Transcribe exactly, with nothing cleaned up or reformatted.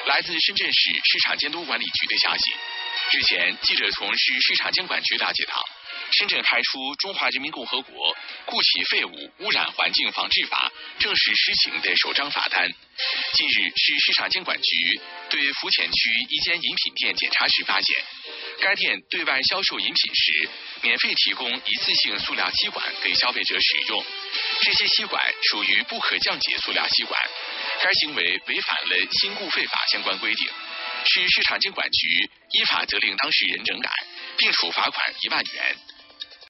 来自深圳市市场监督管理局的消息，日前，记者从市市场监管局了解到，深圳开出《中华人民共和国固体废物污染环境防治法》正式施行的首张罚单。近日，市市场监管局对福田区一间饮品店检查时发现，该店对外销售饮品时，免费提供一次性塑料吸管给消费者使用，这些吸管属于不可降解塑料吸管，该行为违反了新固废法相关规定。市市场监管局依法责令当事人整改，并处罚款一万元，